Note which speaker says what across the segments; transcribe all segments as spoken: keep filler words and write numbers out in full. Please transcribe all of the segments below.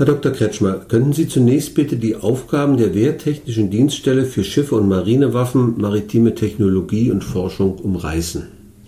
Speaker 1: Herr Doktor Kretschmer, könnten Sie zunächst bitte die Aufgaben der Wehrtechnischen Dienststelle für Schiffe und Marinewaffen, maritime Technologie und Forschung umreißen?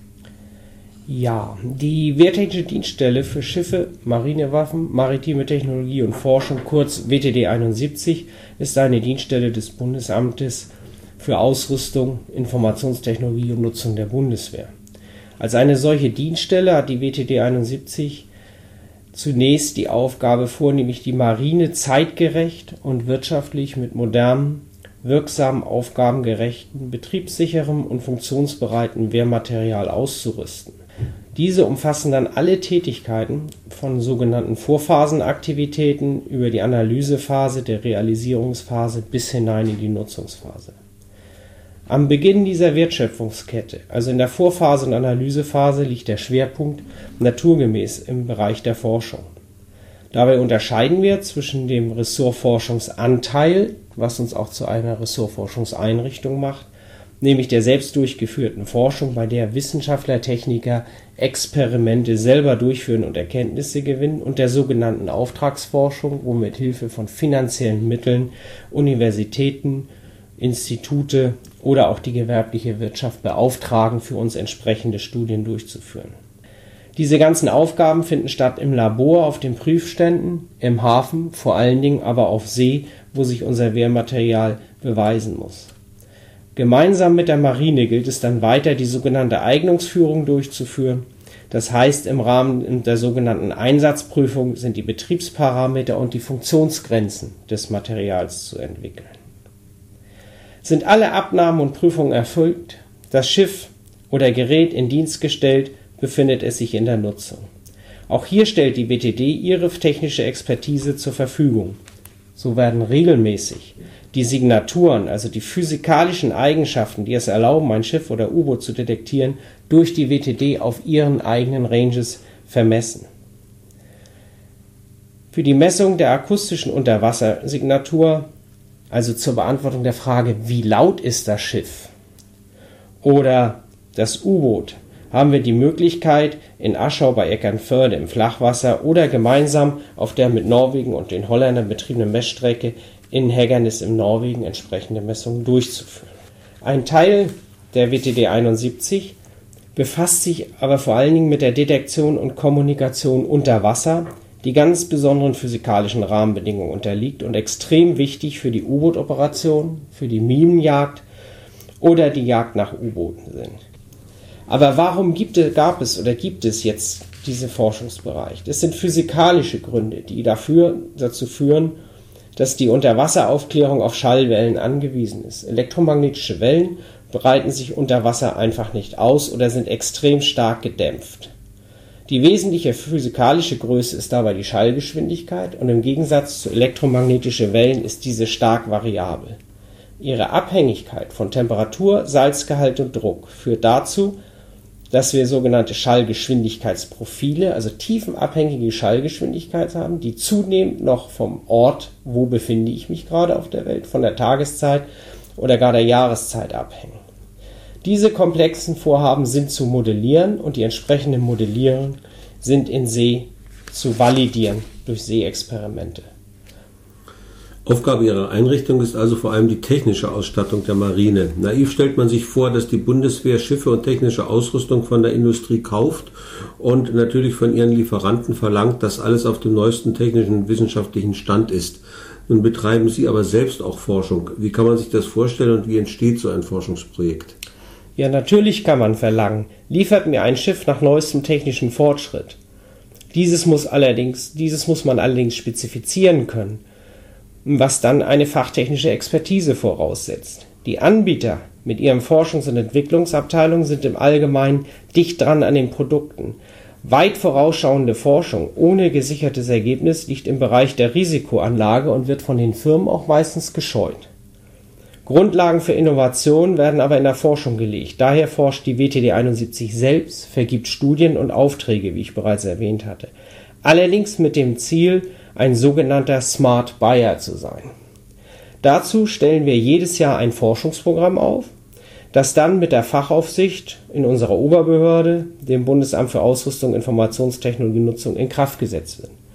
Speaker 2: Ja, die Wehrtechnische Dienststelle für Schiffe, Marinewaffen, maritime Technologie und Forschung, kurz W T D einundsiebzig, ist eine Dienststelle des Bundesamtes für Ausrüstung, Informationstechnologie und Nutzung der Bundeswehr. Als eine solche Dienststelle hat die W T D einundsiebzig zunächst die Aufgabe, vornehmlich die Marine zeitgerecht und wirtschaftlich mit modernem, wirksam aufgabengerechten, betriebssicherem und funktionsbereiten Wehrmaterial auszurüsten. Diese umfassen dann alle Tätigkeiten von sogenannten Vorphasenaktivitäten über die Analysephase, der Realisierungsphase bis hinein in die Nutzungsphase. Am Beginn dieser Wertschöpfungskette, also in der Vorphase und Analysephase, liegt der Schwerpunkt naturgemäß im Bereich der Forschung. Dabei unterscheiden wir zwischen dem Ressortforschungsanteil, was uns auch zu einer Ressortforschungseinrichtung macht, nämlich der selbst durchgeführten Forschung, bei der Wissenschaftler, Techniker Experimente selber durchführen und Erkenntnisse gewinnen, und der sogenannten Auftragsforschung, wo mit Hilfe von finanziellen Mitteln Universitäten, Institute oder auch die gewerbliche Wirtschaft beauftragen, für uns entsprechende Studien durchzuführen. Diese ganzen Aufgaben finden statt im Labor, auf den Prüfständen, im Hafen, vor allen Dingen aber auf See, wo sich unser Wehrmaterial beweisen muss. Gemeinsam mit der Marine gilt es dann weiter, die sogenannte Eignungsführung durchzuführen. Das heißt, im Rahmen der sogenannten Einsatzprüfung sind die Betriebsparameter und die Funktionsgrenzen des Materials zu entwickeln. Sind alle Abnahmen und Prüfungen erfüllt, das Schiff oder Gerät in Dienst gestellt, befindet es sich in der Nutzung. Auch hier stellt die W T D ihre technische Expertise zur Verfügung. So werden regelmäßig die Signaturen, also die physikalischen Eigenschaften, die es erlauben, ein Schiff oder U-Boot zu detektieren, durch die W T D auf ihren eigenen Ranges vermessen. Für die Messung der akustischen Unterwassersignatur, also zur Beantwortung der Frage, wie laut ist das Schiff oder das U-Boot, haben wir die Möglichkeit, in Aschau bei Eckernförde im Flachwasser oder gemeinsam auf der mit Norwegen und den Holländern betriebenen Messstrecke in Heggernes im Norwegen entsprechende Messungen durchzuführen. Ein Teil der W T D einundsiebzig befasst sich aber vor allen Dingen mit der Detektion und Kommunikation unter Wasser, die ganz besonderen physikalischen Rahmenbedingungen unterliegt und extrem wichtig für die U-Boot-Operation, für die Minenjagd oder die Jagd nach U-Booten sind. Aber warum gibt es, gab es oder gibt es jetzt diesen Forschungsbereich? Das sind physikalische Gründe, die dafür, dazu führen, dass die Unterwasseraufklärung auf Schallwellen angewiesen ist. Elektromagnetische Wellen breiten sich unter Wasser einfach nicht aus oder sind extrem stark gedämpft. Die wesentliche physikalische Größe ist dabei die Schallgeschwindigkeit, und im Gegensatz zu elektromagnetischen Wellen ist diese stark variabel. Ihre Abhängigkeit von Temperatur, Salzgehalt und Druck führt dazu, dass wir sogenannte Schallgeschwindigkeitsprofile, also tiefenabhängige Schallgeschwindigkeit haben, die zunehmend noch vom Ort, wo befinde ich mich gerade auf der Welt, von der Tageszeit oder gar der Jahreszeit abhängen. Diese komplexen Vorhaben sind zu modellieren, und die entsprechenden Modellierungen sind in See zu validieren durch Seeexperimente.
Speaker 1: Aufgabe Ihrer Einrichtung ist also vor allem die technische Ausstattung der Marine. Naiv stellt man sich vor, dass die Bundeswehr Schiffe und technische Ausrüstung von der Industrie kauft und natürlich von ihren Lieferanten verlangt, dass alles auf dem neuesten technischen und wissenschaftlichen Stand ist. Nun betreiben Sie aber selbst auch Forschung. Wie kann man sich das vorstellen und wie entsteht so ein Forschungsprojekt?
Speaker 2: Ja, natürlich kann man verlangen, liefert mir ein Schiff nach neuestem technischen Fortschritt. Dieses muss allerdings, dieses muss man allerdings spezifizieren können, was dann eine fachtechnische Expertise voraussetzt. Die Anbieter mit ihren Forschungs- und Entwicklungsabteilungen sind im Allgemeinen dicht dran an den Produkten. Weit vorausschauende Forschung ohne gesichertes Ergebnis liegt im Bereich der Risikoanlage und wird von den Firmen auch meistens gescheut. Grundlagen für Innovation werden aber in der Forschung gelegt. Daher forscht die W T D einundsiebzig selbst, vergibt Studien und Aufträge, wie ich bereits erwähnt hatte. Allerdings mit dem Ziel, ein sogenannter Smart Buyer zu sein. Dazu stellen wir jedes Jahr ein Forschungsprogramm auf, das dann mit der Fachaufsicht in unserer Oberbehörde, dem Bundesamt für Ausrüstung, Informationstechnologie und Nutzung, in Kraft gesetzt wird.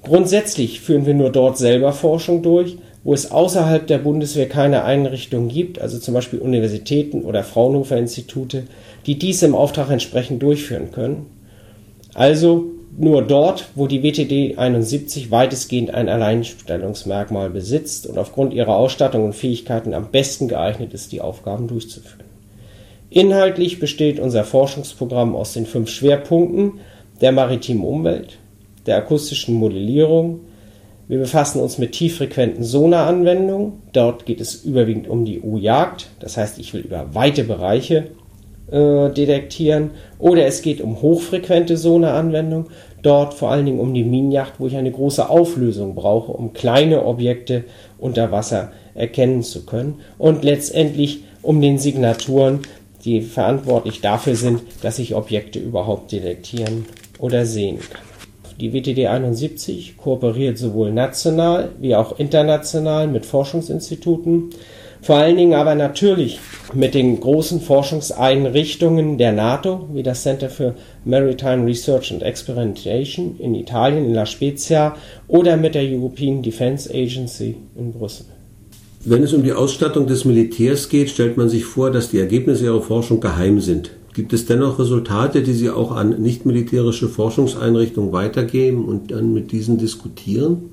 Speaker 2: Grundsätzlich führen wir nur dort selber Forschung durch, wo es außerhalb der Bundeswehr keine Einrichtungen gibt, also zum Beispiel Universitäten oder Fraunhofer-Institute, die dies im Auftrag entsprechend durchführen können. Also nur dort, wo die W T D einundsiebzig weitestgehend ein Alleinstellungsmerkmal besitzt und aufgrund ihrer Ausstattung und Fähigkeiten am besten geeignet ist, die Aufgaben durchzuführen. Inhaltlich besteht unser Forschungsprogramm aus den fünf Schwerpunkten der maritimen Umwelt, der akustischen Modellierung. Wir befassen uns mit tieffrequenten Sonaranwendungen. Dort geht es überwiegend um die U-Jagd, das heißt, ich will über weite Bereiche äh, detektieren. Oder es geht um hochfrequente Sonaranwendungen, dort vor allen Dingen um die Minenjagd, wo ich eine große Auflösung brauche, um kleine Objekte unter Wasser erkennen zu können. Und letztendlich um den Signaturen, die verantwortlich dafür sind, dass ich Objekte überhaupt detektieren oder sehen kann. Die W T D einundsiebzig kooperiert sowohl national wie auch international mit Forschungsinstituten, vor allen Dingen aber natürlich mit den großen Forschungseinrichtungen der NATO, wie das Center for Maritime Research and Experimentation in Italien, in La Spezia, oder mit der European Defence Agency in Brüssel.
Speaker 1: Wenn es um die Ausstattung des Militärs geht, stellt man sich vor, dass die Ergebnisse ihrer Forschung geheim sind. Gibt es dennoch Resultate, die Sie auch an nichtmilitärische Forschungseinrichtungen weitergeben und dann mit diesen diskutieren?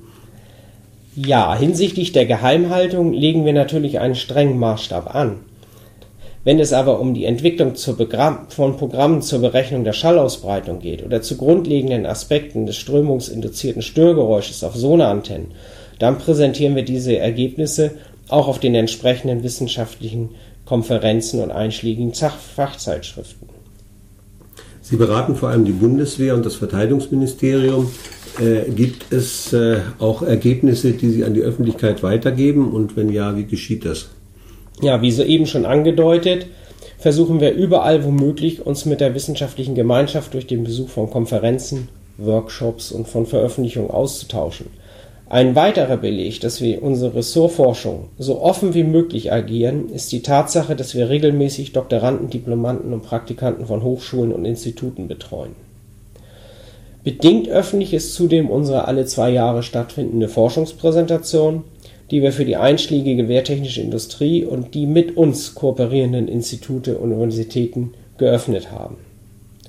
Speaker 2: Ja, hinsichtlich der Geheimhaltung legen wir natürlich einen strengen Maßstab an. Wenn es aber um die Entwicklung zur Begra- von Programmen zur Berechnung der Schallausbreitung geht oder zu grundlegenden Aspekten des strömungsinduzierten Störgeräusches auf Sonarantennen, dann präsentieren wir diese Ergebnisse auch auf den entsprechenden wissenschaftlichen Konferenzen und einschlägigen Fachzeitschriften.
Speaker 1: Sie beraten vor allem die Bundeswehr und das Verteidigungsministerium. Äh, gibt es äh, auch Ergebnisse, die Sie an die Öffentlichkeit weitergeben? Und wenn ja, wie geschieht das?
Speaker 2: Ja, wie soeben schon angedeutet, versuchen wir überall wo möglich, uns mit der wissenschaftlichen Gemeinschaft durch den Besuch von Konferenzen, Workshops und von Veröffentlichungen auszutauschen. Ein weiterer Beleg, dass wir unsere Ressortforschung so offen wie möglich agieren, ist die Tatsache, dass wir regelmäßig Doktoranden, Diplomanden und Praktikanten von Hochschulen und Instituten betreuen. Bedingt öffentlich ist zudem unsere alle zwei Jahre stattfindende Forschungspräsentation, die wir für die einschlägige wehrtechnische Industrie und die mit uns kooperierenden Institute und Universitäten geöffnet haben.